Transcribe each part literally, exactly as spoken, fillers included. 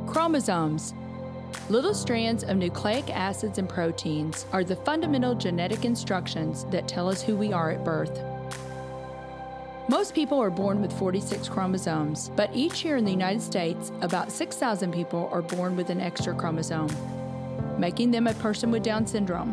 Chromosomes. Little strands of nucleic acids and proteins are the fundamental genetic instructions that tell us who we are at birth. Most people are born with forty-six chromosomes, but each year in the United States, about six thousand people are born with an extra chromosome, making them a person with Down syndrome.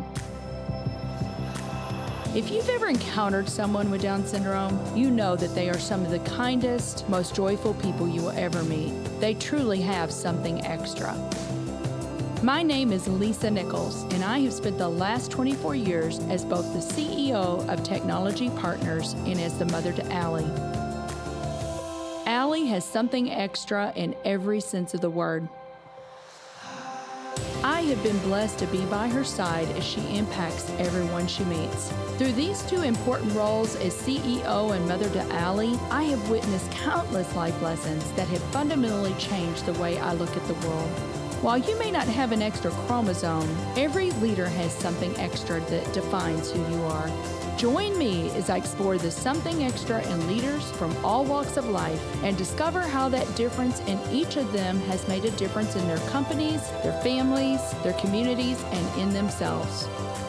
If you've ever encountered someone with Down syndrome, you know that they are some of the kindest, most joyful people you will ever meet. They truly have something extra. My name is Lisa Nichols, and I have spent the last twenty-four years as both the C E O of Technology Partners and as the mother to Allie. Allie has something extra in every sense of the word. I have been blessed to be by her side as she impacts everyone she meets. Through these two important roles as C E O and mother to Allie, I have witnessed countless life lessons that have fundamentally changed the way I look at the world. While you may not have an extra chromosome, every leader has something extra that defines who you are. Join me as I explore the something extra in leaders from all walks of life and discover how that difference in each of them has made a difference in their companies, their families, their communities, and in themselves.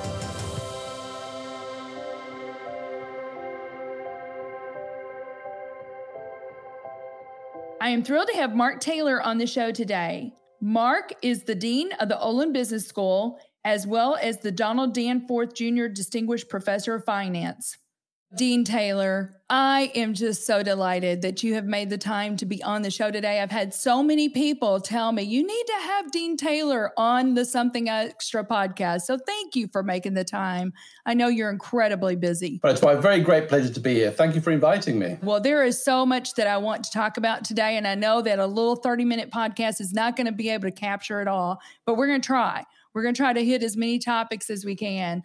I am thrilled to have Mark Taylor on the show today. Mark is the Dean of the Olin Business School, as well as the Donald Danforth Junior Distinguished Professor of Finance. Dean Taylor, I am just so delighted that you have made the time to be on the show today. I've had so many people tell me, you need to have Dean Taylor on the Something Extra podcast. So thank you for making the time. I know you're incredibly busy. Well, it's my very great pleasure to be here. Thank you for inviting me. Well, there is so much that I want to talk about today, and I know that a little thirty-minute podcast is not going to be able to capture it all, but we're going to try. We're going to try to hit as many topics as we can.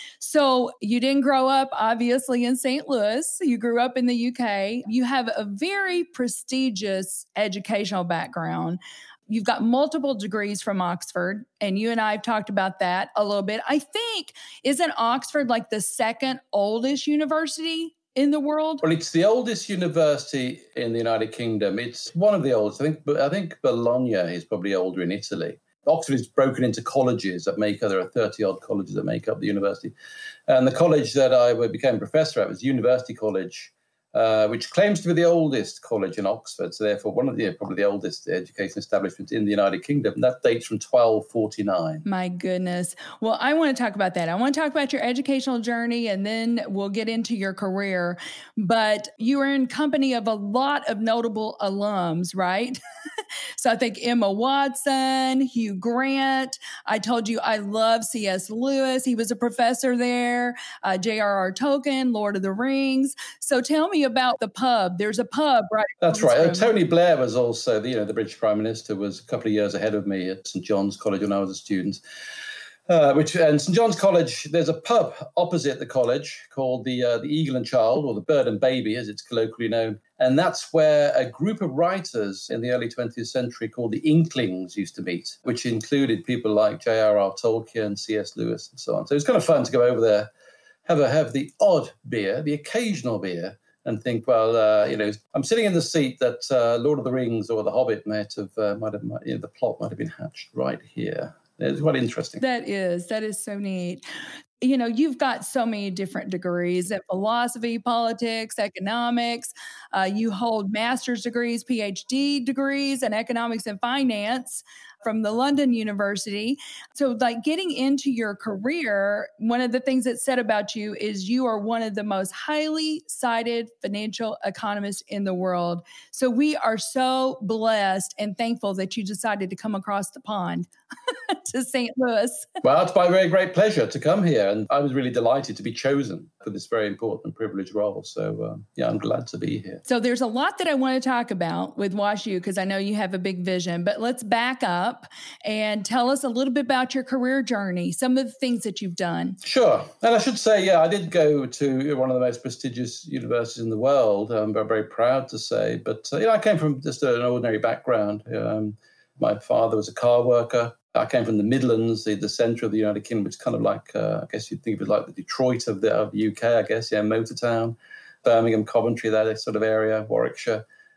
So you didn't grow up, obviously, in Saint Louis. You grew up in the U K. You have a very prestigious educational background. You've got multiple degrees from Oxford, and you and I have talked about that a little bit. I think, isn't Oxford like the second oldest university in the world? Well, it's the oldest university in the United Kingdom. It's one of the oldest. I think, I think Bologna is probably older in Italy. Oxford is broken into colleges that make up, there are thirty-odd colleges that make up the university. And the college that I became a professor at was University College, uh, which claims to be the oldest college in Oxford. So therefore, one of the probably the oldest education establishments in the United Kingdom. And that dates from twelve forty-nine. My goodness. Well, I want to talk about that. I want to talk about your educational journey, and then we'll get into your career. But you were in company of a lot of notable alums, right? So I think Emma Watson, Hugh Grant. I told you I love C S Lewis. He was a professor there. Uh, J R R Tolkien, Lord of the Rings. So tell me about the pub. There's a pub, right? That's right. Uh, Tony Blair was also, the, you know, the British Prime Minister, was a couple of years ahead of me at St John's College when I was a student. Uh, which and St John's College, there's a pub opposite the college called the uh, the Eagle and Child, or the Bird and Baby, as it's colloquially known. And that's where a group of writers in the early twentieth century called the Inklings used to meet, which included people like J R R Tolkien, C S Lewis, and so on. So it was kind of fun to go over there, have a have the odd beer, the occasional beer, and think, well, uh, you know, I'm sitting in the seat that uh, Lord of the Rings or The Hobbit might have, uh, might have, you know, the plot might have been hatched right here. It's quite interesting. That is, that is so neat. You know, you've got so many different degrees in philosophy, politics, economics. Uh, you hold master's degrees, P H D degrees in economics and finance from the London University. So like getting into your career, one of the things that's said about you is you are one of the most highly cited financial economists in the world. So we are so blessed and thankful that you decided to come across the pond to Saint Louis. Well, it's my very great pleasure to come here. And I was really delighted to be chosen for this very important and privileged role. So um, yeah, I'm glad to be here. So there's a lot that I want to talk about with WashU because I know you have a big vision, but let's back up and tell us a little bit about your career journey, some of the things that you've done. Sure. And I should say, yeah, I did go to one of the most prestigious universities in the world. I'm very proud to say. But, uh, you know, I came from just an ordinary background. Um, my father was a car worker. I came from the Midlands, the, the centre of the United Kingdom, which is kind of like, uh, I guess you'd think of it like the Detroit of the, of the U K, I guess, yeah, Motor Town, Birmingham, Coventry, that sort of area, Warwickshire.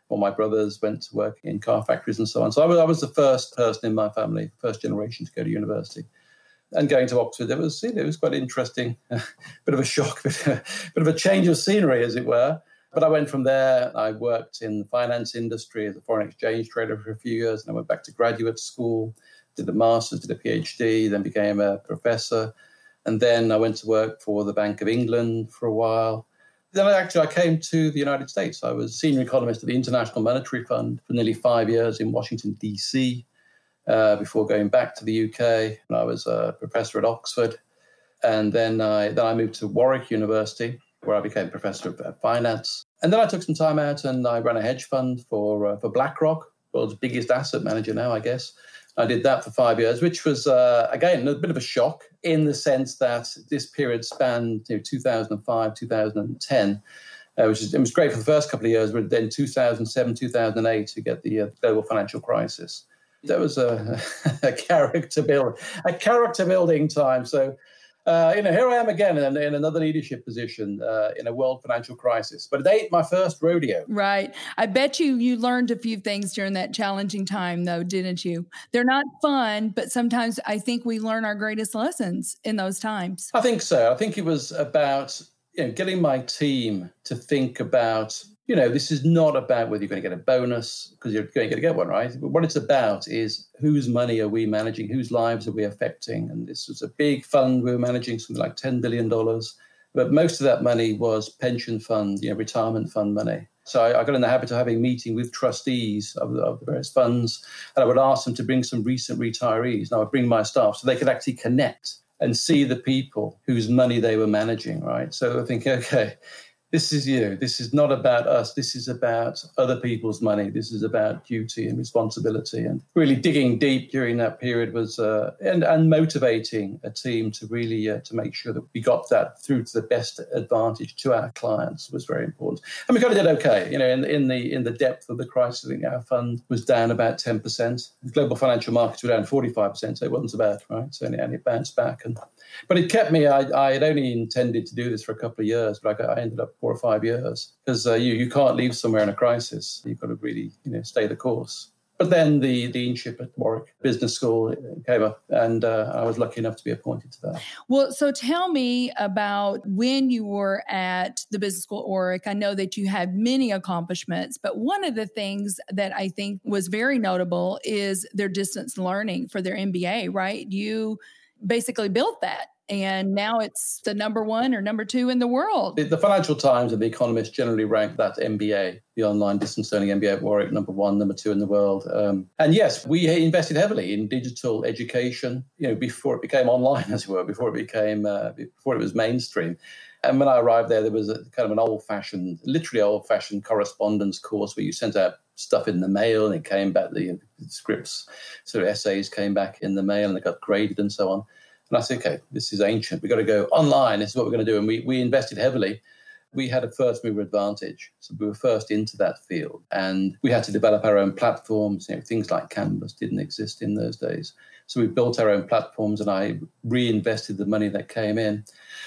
All my brothers went to work in car factories and so on. So I was, I was the first person in my family, first generation to go to university. And going to Oxford, it was, you know, it was quite interesting, a bit of a shock, bit of a, bit of a change of scenery, as it were. But I went from there. I worked in the finance industry as a foreign exchange trader for a few years. And I went back to graduate school, did a master's, did a PhD, then became a professor. And then I went to work for the Bank of England for a while. Then I actually I came to the United States. I was senior economist at the International Monetary Fund for nearly five years in Washington, D C, uh, before going back to the U K. And I was a professor at Oxford. And then I, then I moved to Warwick University, where I became professor of finance. And then I took some time out and I ran a hedge fund for uh, for BlackRock, world's biggest asset manager now, I guess. I did that for five years, which was, uh, again, a bit of a shock in the sense that this period spanned you know, two thousand five, two thousand ten, uh, which is, it was great for the first couple of years, but then two thousand seven, two thousand eight to get the uh, global financial crisis. That was a, a character build, a character building time. So, Uh, you know, here I am again in, in another leadership position uh, in a world financial crisis. But it ain't my first rodeo. Right. I bet you you learned a few things during that challenging time, though, didn't you? They're not fun, but sometimes I think we learn our greatest lessons in those times. I think so. I think it was about you know, getting my team to think about, you know, this is not about whether you're going to get a bonus because you're going to get one, right? But what it's about is whose money are we managing? Whose lives are we affecting? And this was a big fund. We were managing something like ten billion dollars. But most of that money was pension fund, you know, retirement fund money. So I, I got in the habit of having a meeting with trustees of the, of the various funds. And I would ask them to bring some recent retirees. And I would bring my staff so they could actually connect and see the people whose money they were managing, right? So I think, okay, this is, you know, this is not about us. This is about other people's money. This is about duty and responsibility. And really digging deep during that period was, uh, and, and motivating a team to really, uh, to make sure that we got that through to the best advantage to our clients was very important. And we kind of did okay. You know, in, in the in the depth of the crisis, I think our fund was down about ten percent. The global financial markets were down forty-five percent, so it wasn't so bad, right? So, and it bounced back. And But it kept me, I, I had only intended to do this for a couple of years, but I, I ended up four or five years because uh, you, you can't leave somewhere in a crisis. You've got to really, you know, stay the course. But then the deanship at Warwick Business School came up and uh, I was lucky enough to be appointed to that. Well, so tell me about when you were at the Business School at Warwick. I know that you had many accomplishments, but one of the things that I think was very notable is their distance learning for their M B A, right? You basically built that. And now it's the number one or number two in the world. The Financial Times and The Economist generally rank that M B A, the online distance learning M B A at Warwick, number one, number two in the world. Um, and yes, we invested heavily in digital education, you know, before it became online, as it were, before it became, uh, before it was mainstream. And when I arrived there, there was a kind of an old-fashioned, literally old-fashioned correspondence course where you sent out stuff in the mail and it came back, the, the scripts, sort of essays came back in the mail and they got graded and so on. And I said, okay, this is ancient. We've got to go online. This is what we're going to do. And we, we invested heavily. We had a first mover advantage. So we were first into that field. And we had to develop our own platforms. You know, things like Canvas didn't exist in those days. So we built our own platforms and I reinvested the money that came in.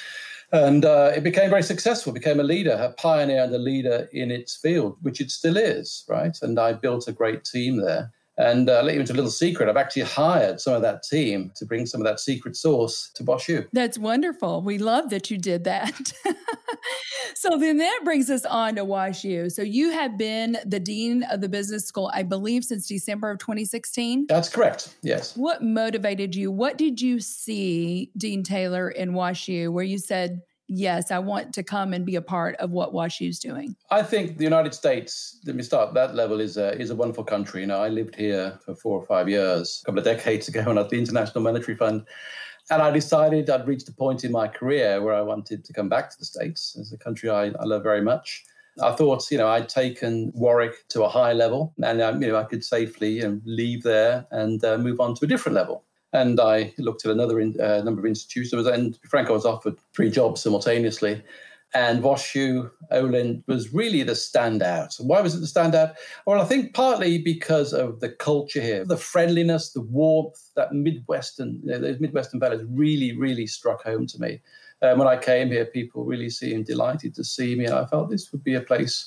And uh, it became very successful, became a leader, a pioneer and a leader in its field, which it still is, right? And I built a great team there. And uh, I'll let you into a little secret. I've actually hired some of that team to bring some of that secret sauce to WashU. That's wonderful. We love that you did that. So then that brings us on to WashU. So you have been the dean of the business school, I believe, since December of twenty sixteen? That's correct, yes. What motivated you? What did you see, Dean Taylor, in WashU where you said, yes, I want to come and be a part of what WashU's doing? I think the United States, let me start at that level, is a, is a wonderful country. You know, I lived here for four or five years, a couple of decades ago when I was at the International Monetary Fund. And I decided I'd reached a point in my career where I wanted to come back to the States as a country I, I love very much. I thought, you know, I'd taken Warwick to a high level and, um, you know, I could safely you know, leave there and uh, move on to a different level. And I looked at another in, uh, number of institutions. And to be frank, I was offered three jobs simultaneously. And WashU, Olin, was really the standout. Why was it the standout? Well, I think partly because of the culture here, the friendliness, the warmth, that Midwestern, you know, those Midwestern values really, really struck home to me. Um, when I came here, people really seemed delighted to see me. And I felt this would be a place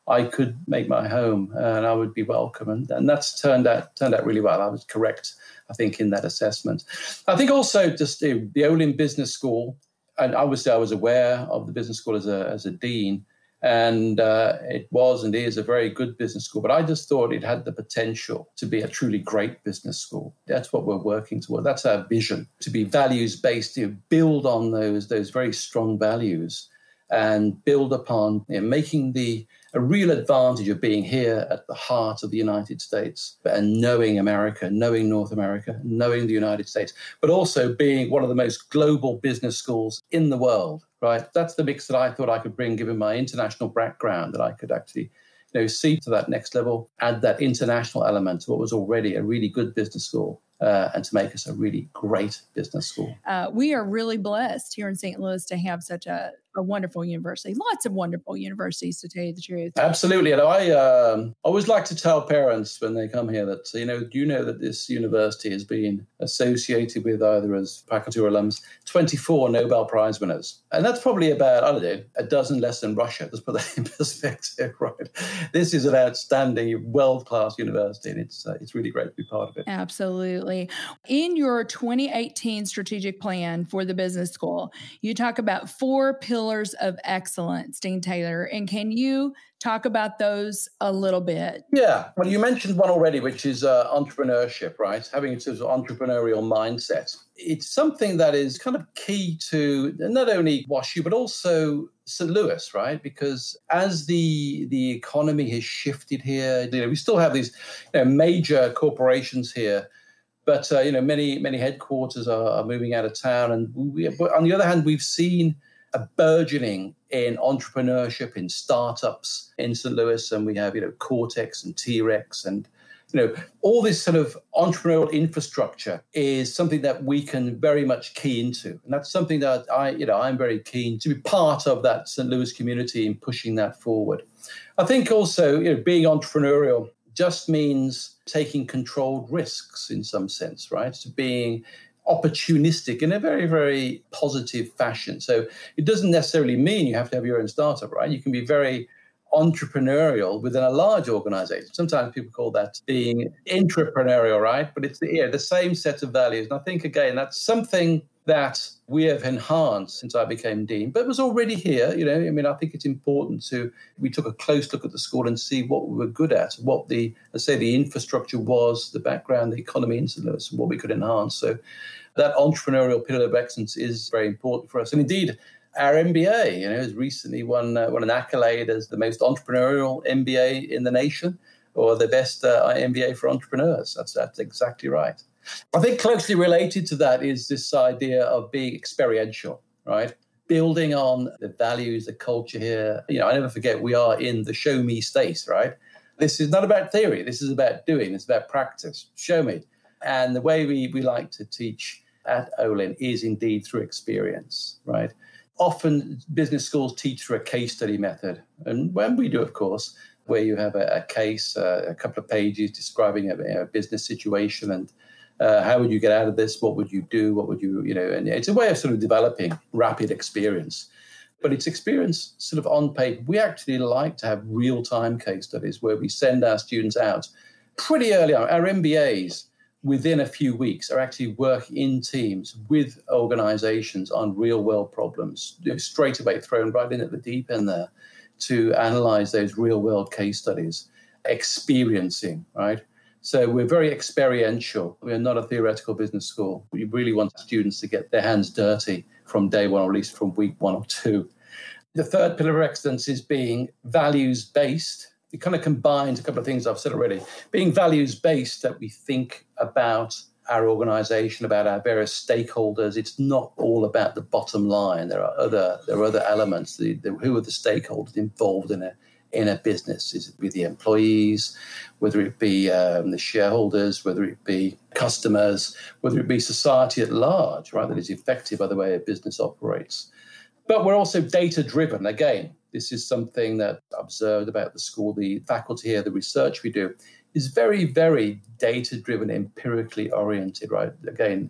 I could make my home and I would be welcome. And, and that's turned out turned out really well. I was correct, I think, in that assessment. I think also just the, the Olin Business School, and obviously I was aware of the business school as a as a dean, and uh, it was and is a very good business school. But I just thought it had the potential to be a truly great business school. That's what we're working toward. That's our vision, to be values-based, to build on those, those very strong values and build upon, you know, making the a real advantage of being here at the heart of the United States and knowing America, knowing North America, knowing the United States, but also being one of the most global business schools in the world, right? That's the mix that I thought I could bring, given my international background, that I could actually, you know, see to that next level, add that international element to what was already a really good business school. Uh, and to make us a really great business school. Uh, we are really blessed here in Saint Louis to have such a, a wonderful university. Lots of wonderful universities, to tell you the truth. Absolutely. And I um, always like to tell parents when they come here that, you know, do you know that this university has been associated with, either as faculty or alums, twenty-four Nobel Prize winners. And that's probably about, I don't know, a dozen less than Russia. Let's put that in perspective, right? This is an outstanding, world-class university, and it's uh, it's really great to be part of it. Absolutely. In your twenty eighteen strategic plan for the business school, you talk about four pillars of excellence, Dean Taylor. And can you talk about those a little bit? Yeah. Well, you mentioned one already, which is uh, entrepreneurship, right? Having a sort of entrepreneurial mindset. It's something that is kind of key to not only WashU, but also Saint Louis, right? Because as the the economy has shifted here, you know, we still have these, you know, major corporations here. But, uh, you know, many, many headquarters are, are moving out of town. And we, but on the other hand, we've seen a burgeoning in entrepreneurship, in startups in Saint Louis. And we have, you know, Cortex and T-Rex and, you know, all this sort of entrepreneurial infrastructure is something that we can very much key into. And that's something that I, you know, I'm very keen to be part of that Saint Louis community and pushing that forward. I think also, you know, being entrepreneurial just means taking controlled risks in some sense, right? So being opportunistic in a very, very positive fashion. So it doesn't necessarily mean you have to have your own startup, right? You can be very entrepreneurial within a large organization. Sometimes people call that being intrapreneurial, right? But it's the, yeah, the same set of values. And I think, again, that's something that we have enhanced since I became dean, but it was already here. You know, I mean, I think it's important to, we took a close look at the school and see what we were good at, what the, let's say the infrastructure was, the background, the economy in Saint Louis, and what we could enhance. So that entrepreneurial pillar of excellence is very important for us. And indeed, our M B A, you know, has recently won, uh, won an accolade as the most entrepreneurial M B A in the nation, or the best uh, M B A for entrepreneurs. That's that's exactly right. I think closely related to that is this idea of being experiential, right? Building on the values, the culture here. You know, I never forget, we are in the show me state, right? This is not about theory. This is about doing. It's about practice. Show me. And the way we, we like to teach at Olin is indeed through experience, right? Often business schools teach through a case study method. And when we do, of course, where you have a, a case, uh, a couple of pages describing a, a business situation and Uh, how would you get out of this? What would you do? What would you, you know, and it's a way of sort of developing rapid experience. But it's experience sort of on paper. We actually like to have real-time case studies where we send our students out pretty early on. Our M B As, within a few weeks, are actually working in teams with organizations on real-world problems, you know, straight away thrown right in at the deep end there to analyze those real-world case studies, experiencing, right? So we're very experiential. We're not a theoretical business school. We really want students to get their hands dirty from day one, or at least from week one or two. The third pillar of excellence is being values-based. It kind of combines a couple of things I've said already. Being values-based, that we think about our organization, about our various stakeholders. It's not all about the bottom line. There are other there are other elements. The, the, who are the stakeholders involved in it? In a business? Is it be the employees, whether it be um, the shareholders, whether it be customers, whether it be society at large, right, that is affected by the way a business operates. But we're also data-driven. Again, this is something that I've observed about the school, the faculty here, the research we do is very, very data-driven, empirically oriented, right? Again,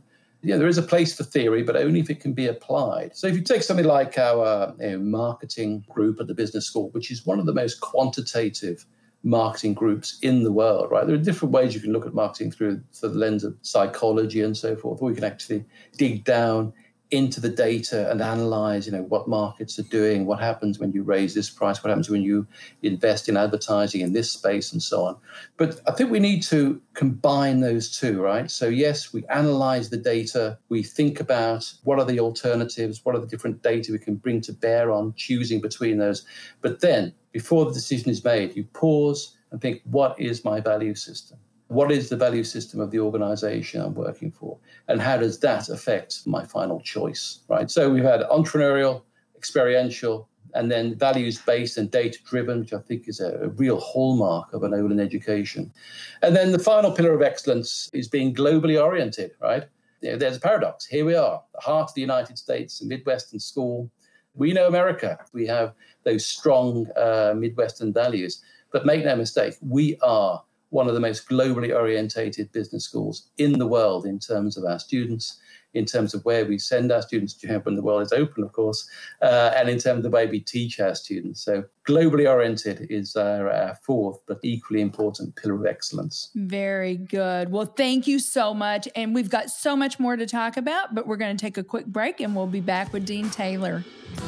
Yeah, there is a place for theory, but only if it can be applied. So if you take something like our you know, marketing group at the business school, which is one of the most quantitative marketing groups in the world, right? There are different ways you can look at marketing through, through the lens of psychology and so forth, or you can actually dig down into the data and analyze, you know, what markets are doing, what happens when you raise this price, what happens when you invest in advertising in this space and so on. But I think we need to combine those two, right? So yes, we analyze the data, we think about what are the alternatives, what are the different data we can bring to bear on choosing between those. But then before the decision is made, you pause and think, what is my value system? What is the value system of the organization I'm working for? And how does that affect my final choice, right? So we've had entrepreneurial, experiential, and then values-based and data-driven, which I think is a, a real hallmark of an Olin education. And then the final pillar of excellence is being globally oriented, right? You know, there's a paradox. Here we are, the heart of the United States, a Midwestern school. We know America. We have those strong uh, Midwestern values. But make no mistake, we are one of the most globally orientated business schools in the world in terms of our students, in terms of where we send our students to when the world is open, of course, uh, and in terms of the way we teach our students. So globally oriented is our, our fourth, but equally important pillar of excellence. Very good. Well, thank you so much. And we've got so much more to talk about, but we're going to take a quick break and we'll be back with Dean Taylor.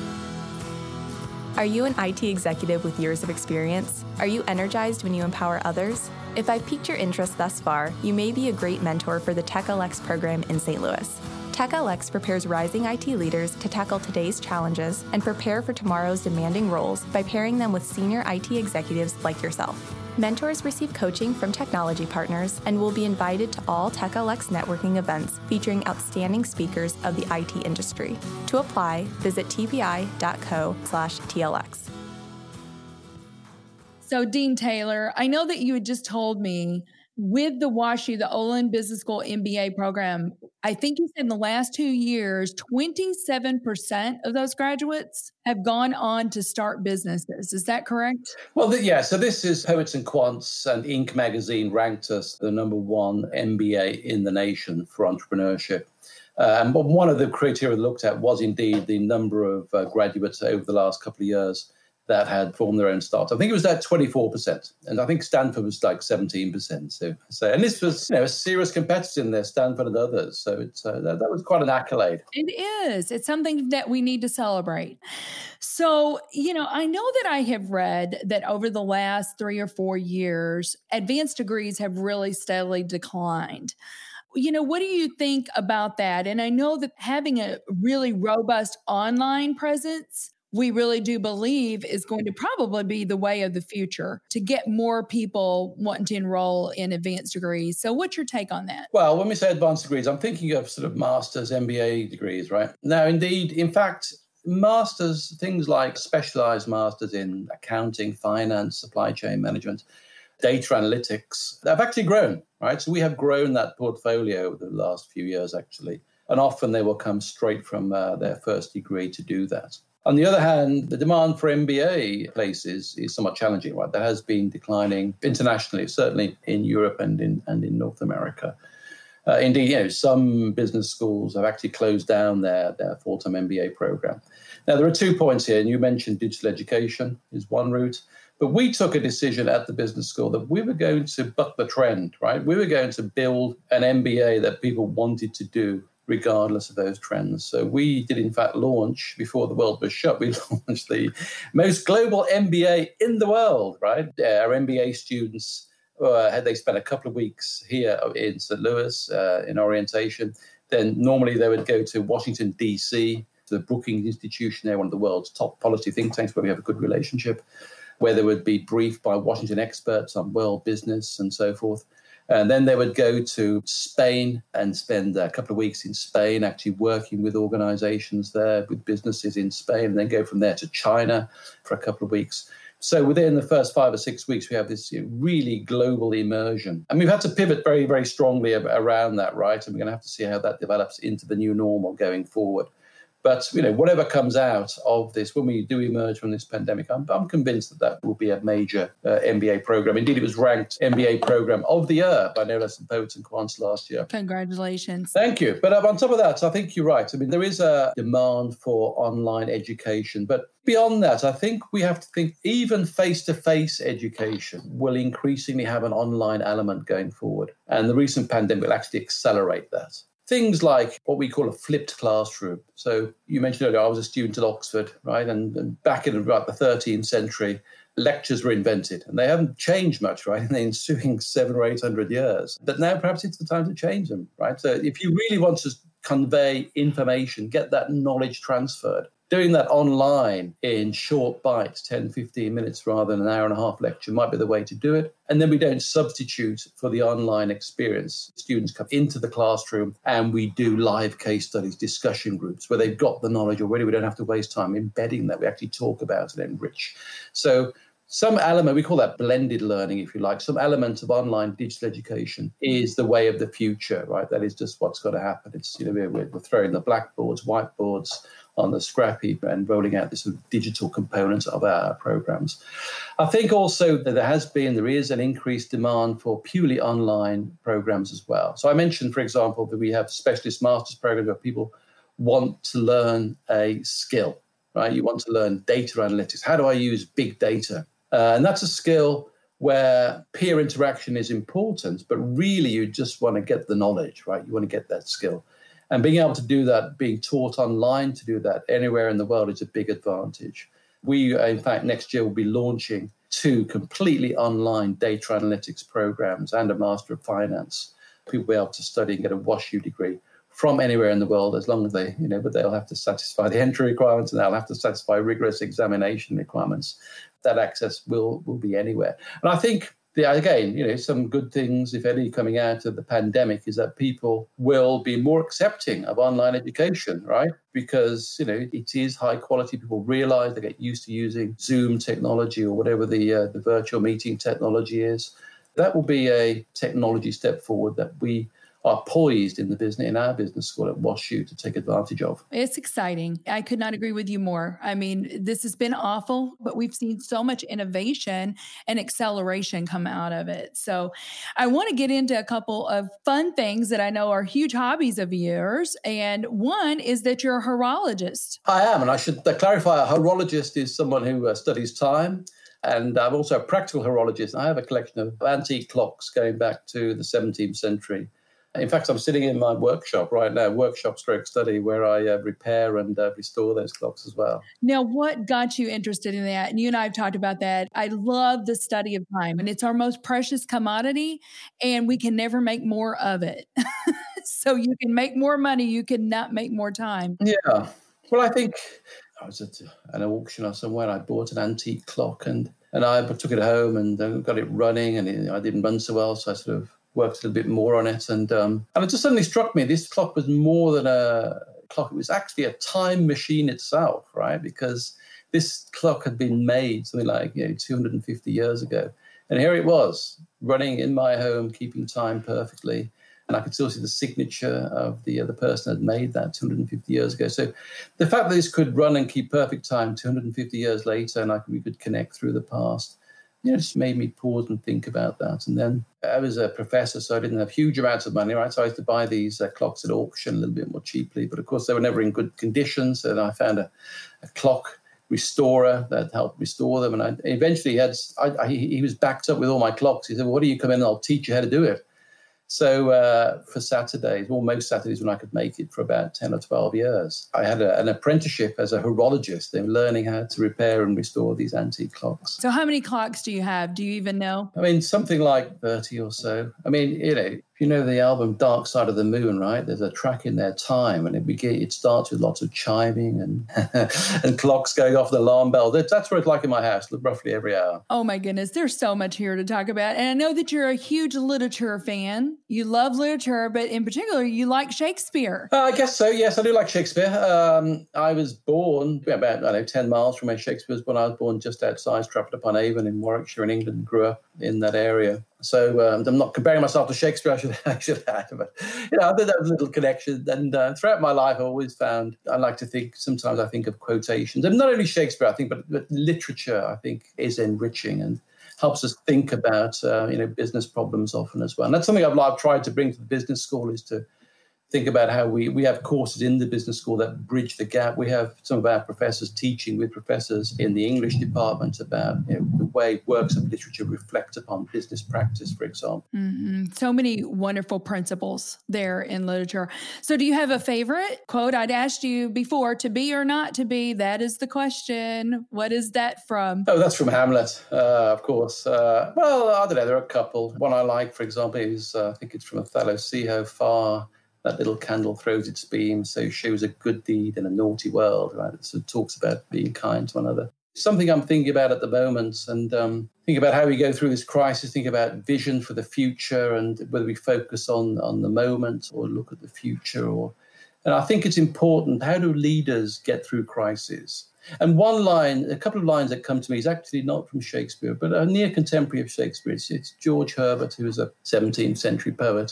Are you an I T executive with years of experience? Are you energized when you empower others? If I've piqued your interest thus far, you may be a great mentor for the TechLX program in Saint Louis. TechLX prepares rising I T leaders to tackle today's challenges and prepare for tomorrow's demanding roles by pairing them with senior I T executives like yourself. Mentors receive coaching from technology partners and will be invited to all TechLX networking events featuring outstanding speakers of the I T industry. To apply, visit tpi.co slash TLX. So, Dean Taylor, I know that you had just told me with the WashU, the Olin Business School M B A program, I think you said in the last two years, twenty-seven percent of those graduates have gone on to start businesses. Is that correct? Well, the, yeah. So this is Poets and Quants, and Inc magazine ranked us the number one M B A in the nation for entrepreneurship. Uh, and one of the criteria looked at was indeed the number of uh, graduates over the last couple of years that had formed their own startup. I think it was at twenty-four percent. And I think Stanford was like seventeen percent. So, so and this was, you know, a serious competitor in there, Stanford and others. So it's uh, that, that was quite an accolade. It is. It's something that we need to celebrate. So, you know, I know that I have read that over the last three or four years, advanced degrees have really steadily declined. You know, what do you think about that? And I know that having a really robust online presence, we really do believe is going to probably be the way of the future to get more people wanting to enroll in advanced degrees. So what's your take on that? Well, when we say advanced degrees, I'm thinking of sort of master's, M B A degrees, right? Now, indeed, in fact, masters, things like specialized masters in accounting, finance, supply chain management, data analytics, have actually grown, right? So we have grown that portfolio over the last few years, actually. And often they will come straight from uh, their first degree to do that. On the other hand, the demand for M B A places is somewhat challenging, right? That has been declining internationally, certainly in Europe and in and in North America. Uh, indeed, you know, some business schools have actually closed down their, their full-time M B A program. Now, there are two points here, and you mentioned digital education is one route, but we took a decision at the business school that we were going to buck the trend, right? We were going to build an M B A that people wanted to do regardless of those trends. So we did, in fact, launch, before the world was shut, we launched the most global M B A in the world, right? Yeah, our M B A students, uh, had they spent a couple of weeks here in Saint Louis uh, in orientation, then normally they would go to Washington, D C, to the Brookings Institution. They're one of the world's top policy think tanks where we have a good relationship, where they would be briefed by Washington experts on world business and so forth. And then they would go to Spain and spend a couple of weeks in Spain, actually working with organizations there, with businesses in Spain, and then go from there to China for a couple of weeks. So within the first five or six weeks, we have this really global immersion. And we've had to pivot very, very strongly around that, right? And we're going to have to see how that develops into the new normal going forward. But, you know, whatever comes out of this, when we do emerge from this pandemic, I'm, I'm convinced that that will be a major uh, M B A program. Indeed, it was ranked M B A program of the year by no less than Poets and Quants last year. Congratulations. Thank you. But uh, on top of that, I think you're right. I mean, there is a demand for online education. But beyond that, I think we have to think even face-to-face education will increasingly have an online element going forward. And the recent pandemic will actually accelerate that. Things like what we call a flipped classroom. So you mentioned earlier, I was a student at Oxford, right? And, and back in about the thirteenth century, lectures were invented, and they haven't changed much, right, in the ensuing seven or eight hundred years. But now perhaps it's the time to change them, right? So if you really want to convey information, get that knowledge transferred, doing that online in short bites, ten, fifteen minutes rather than an hour and a half lecture might be the way to do it. And then we don't substitute for the online experience. Students come into the classroom and we do live case studies, discussion groups where they've got the knowledge already. We don't have to waste time embedding that. We actually talk about it and enrich. So some element, we call that blended learning, if you like, some element of online digital education is the way of the future, right? That is just what's got to happen. It's, you know, we're, we're throwing the blackboards, whiteboards on the scrap heap and rolling out this sort of digital component of our programs. I think also that there has been, there is an increased demand for purely online programs as well. So I mentioned, for example, that we have specialist master's programs where people want to learn a skill, right? You want to learn data analytics. How do I use big data? Uh, and that's a skill where peer interaction is important, but really you just want to get the knowledge, right? You want to get that skill. And being able to do that, being taught online to do that anywhere in the world is a big advantage. We, in fact, next year will be launching two completely online data analytics programs and a Master of Finance. People will be able to study and get a WashU degree from anywhere in the world, as long as they, you know, but they'll have to satisfy the entry requirements and they'll have to satisfy rigorous examination requirements. That access will, will be anywhere. And I think, the, again, you know, some good things, if any, coming out of the pandemic is that people will be more accepting of online education, right? Because, you know, it is high quality. People realize they get used to using Zoom technology or whatever the uh, the virtual meeting technology is. That will be a technology step forward that we are poised in the business, in our business school at WashU, to take advantage of. It's exciting. I could not agree with you more. I mean, this has been awful, but we've seen so much innovation and acceleration come out of it. So I want to get into a couple of fun things that I know are huge hobbies of yours. And one is that you're a horologist. I am, and I should clarify, a horologist is someone who uh, studies time. And I'm also a practical horologist. I have a collection of antique clocks going back to the seventeenth century. In fact, I'm sitting in my workshop right now, workshop stroke study, where I uh, repair and uh, restore those clocks as well. Now, what got you interested in that? And you and I have talked about that. I love the study of time, and it's our most precious commodity, and we can never make more of it. So you can make more money, you cannot make more time. Yeah. Well, I think I was at an auction or somewhere, and I bought an antique clock, and, and I took it home and uh, got it running, and it, I didn't run so well, so I sort of worked a little bit more on it. And um, and it just suddenly struck me, this clock was more than a clock. It was actually a time machine itself, right? Because this clock had been made something like, you know, two hundred fifty years ago. And here it was, running in my home, keeping time perfectly. And I could still see the signature of the uh, the person that made that two hundred fifty years ago. So the fact that this could run and keep perfect time two hundred fifty years later, and I, we could connect through the past, you know, it just made me pause and think about that. And then I was a professor, so I didn't have huge amounts of money, right? So I used to buy these uh, clocks at auction a little bit more cheaply. But of course, they were never in good condition. So then I found a, a clock restorer that helped restore them. And I eventually had, I, I, he was backed up with all my clocks. He said, well, why don't you come in and I'll teach you how to do it? So uh, for Saturdays, well, most Saturdays when I could make it for about ten or twelve years, I had a, an apprenticeship as a horologist. They were learning how to repair and restore these antique clocks. So how many clocks do you have? Do you even know? I mean, something like thirty or so. I mean, you know, you know the album Dark Side of the Moon, right? There's a track in there, Time, and it begin, it starts with lots of chiming and and clocks going off, the alarm bell. That's what it's like in my house, roughly every hour. Oh my goodness, there's so much here to talk about. And I know that you're a huge literature fan. You love literature, but in particular, you like Shakespeare. Uh, I guess so, yes, I do like Shakespeare. Um, I was born about, I don't know, ten miles from where Shakespeare was born. I was born just outside Stratford-upon-Avon in Warwickshire in England, grew up in that area. So um, I'm not comparing myself to Shakespeare, I should, I should add. But, you know, I think that was a little connection. And uh, throughout my life, I've always found, I like to think, sometimes I think of quotations. And not only Shakespeare, I think, but, but literature, I think, is enriching and helps us think about, uh, you know, business problems often as well. And that's something I've, I've tried to bring to the business school, is to think about how we, we have courses in the business school that bridge the gap. We have some of our professors teaching with professors in the English department about, you know, the way works of literature reflect upon business practice, for example. Mm-hmm. So many wonderful principles there in literature. So do you have a favorite quote? I'd asked you before, to be or not to be, that is the question. What is that from? Oh, that's from Hamlet, uh, of course. Uh, well, I don't know, there are a couple. One I like, for example, is, uh, I think it's from Othello, see how far that little candle throws its beam, so shows a good deed in a naughty world, right? So it talks about being kind to one another. Something I'm thinking about at the moment, and um, think about how we go through this crisis, think about vision for the future and whether we focus on, on the moment or look at the future. Or, and I think it's important, how do leaders get through crises? And one line, a couple of lines that come to me is actually not from Shakespeare, but a near contemporary of Shakespeare. It's, it's George Herbert, who was a seventeenth century poet.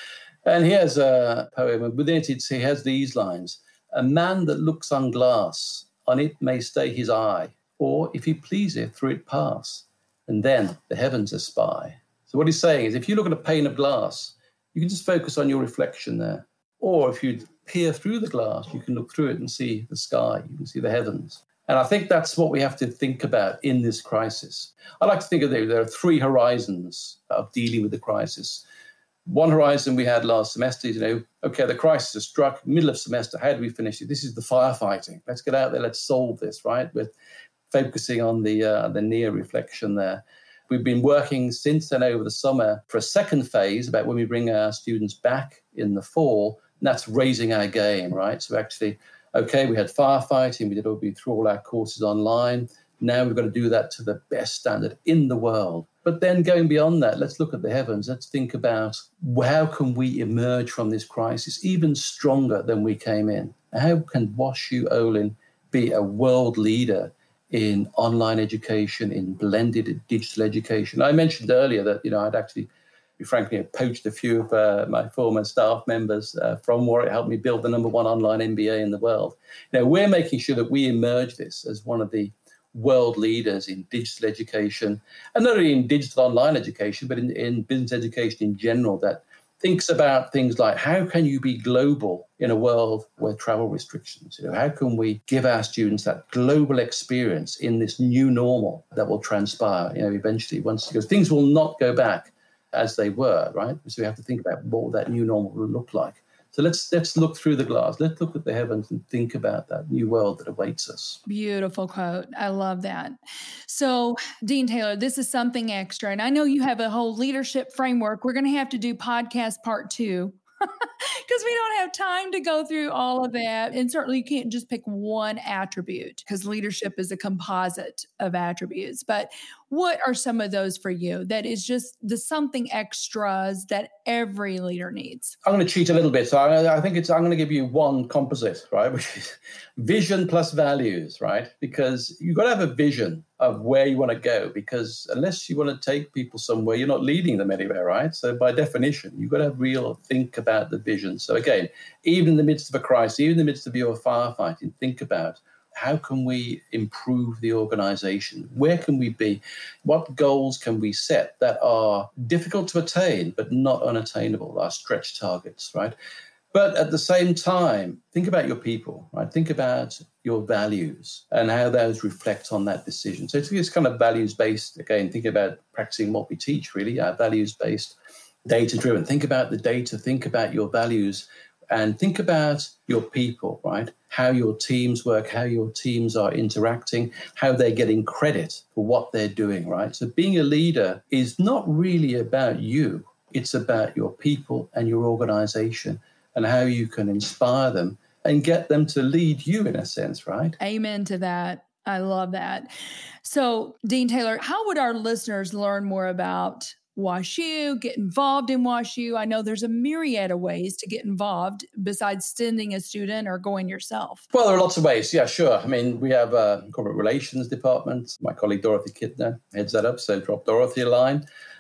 And he has a poem, and within it he has these lines: a man that looks on glass, on it may stay his eye, or if he pleaseth, through it pass, and then the heavens espy. So what he's saying is, if you look at a pane of glass, you can just focus on your reflection there. Or if you peer through the glass, you can look through it and see the sky, you can see the heavens. And I think that's what we have to think about in this crisis. I like to think of there, there are three horizons of dealing with the crisis. One horizon we had last semester is, you know, okay, the crisis has struck, middle of semester, how do we finish it? This is the firefighting. Let's get out there, let's solve this, right? We're focusing on the uh, the near reflection there. We've been working since then over the summer for a second phase about when we bring our students back in the fall, and that's raising our game, right? So actually, okay, we had firefighting, we did all, we threw all our courses online. Now we've got to do that to the best standard in the world. But then going beyond that, let's look at the heavens. Let's think about how can we emerge from this crisis even stronger than we came in? How can WashU Olin be a world leader in online education, in blended digital education? I mentioned earlier that, you know, I'd actually, frankly, poached a few of uh, my former staff members uh, from Warwick, helped me build the number one online M B A in the world. You know, we're making sure that we emerge this as one of the world leaders in digital education, and not only in digital online education, but in, in business education in general, that thinks about things like how can you be global in a world where travel restrictions, you know, how can we give our students that global experience in this new normal that will transpire, you know, eventually once, because things will not go back as they were, right? So we have to think about what that new normal will look like. So let's let's look through the glass. Let's look at the heavens and think about that new world that awaits us. Beautiful quote. I love that. So, Dean Taylor, this is something extra. And I know you have a whole leadership framework. We're going to have to do podcast part two because we don't have time to go through all of that. And certainly you can't just pick one attribute because leadership is a composite of attributes. But what are some of those for you that is just the something extras that every leader needs? I'm going to cheat a little bit. So I, I think it's, I'm going to give you one composite, right? Which is vision plus values, right? Because you've got to have a vision of where you want to go, because unless you want to take people somewhere, you're not leading them anywhere, right? So by definition, you've got to have real think about the vision. So again, even in the midst of a crisis, even in the midst of your firefighting, think about how can we improve the organization? Where can we be? What goals can we set that are difficult to attain, but not unattainable, our stretch targets, right? But at the same time, think about your people, right? Think about your values and how those reflect on that decision. So it's kind of values-based. Again, think about practicing what we teach, really, our values-based, data-driven. Think about the data, think about your values, and think about your people, right? How your teams work, how your teams are interacting, how they're getting credit for what they're doing, right? So being a leader is not really about you. It's about your people and your organization and how you can inspire them and get them to lead you in a sense, right? Amen to that. I love that. So, Dean Taylor, how would our listeners learn more about WashU, get involved in WashU? I know there's a myriad of ways to get involved besides sending a student or going yourself. Well, there are lots of ways. Yeah, sure. I mean, we have a corporate relations department. My colleague Dorothy Kittner heads that up, so drop Dorothy a line.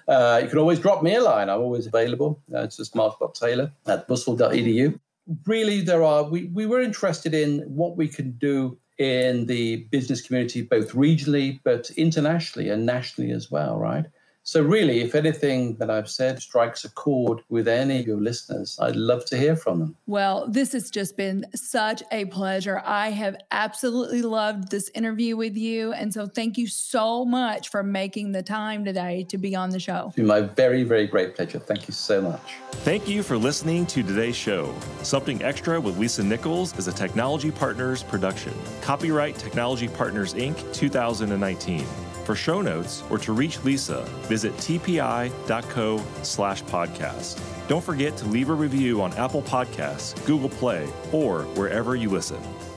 Uh, you can always drop me a line. I'm always available. Uh, it's just mark dot taylor at buswell dot e d u. Really, there are, we, we were interested in what we can do in the business community, both regionally, but internationally and nationally as well, right? So really, if anything that I've said strikes a chord with any of your listeners, I'd love to hear from them. Well, this has just been such a pleasure. I have absolutely loved this interview with you. And so thank you so much for making the time today to be on the show. It's been my very, very great pleasure. Thank you so much. Thank you for listening to today's show. Something Extra with Lisa Nichols is a Technology Partners production. Copyright Technology Partners, Incorporated, two thousand nineteen. For show notes or to reach Lisa, visit tpi.co slash podcast. Don't forget to leave a review on Apple Podcasts, Google Play, or wherever you listen.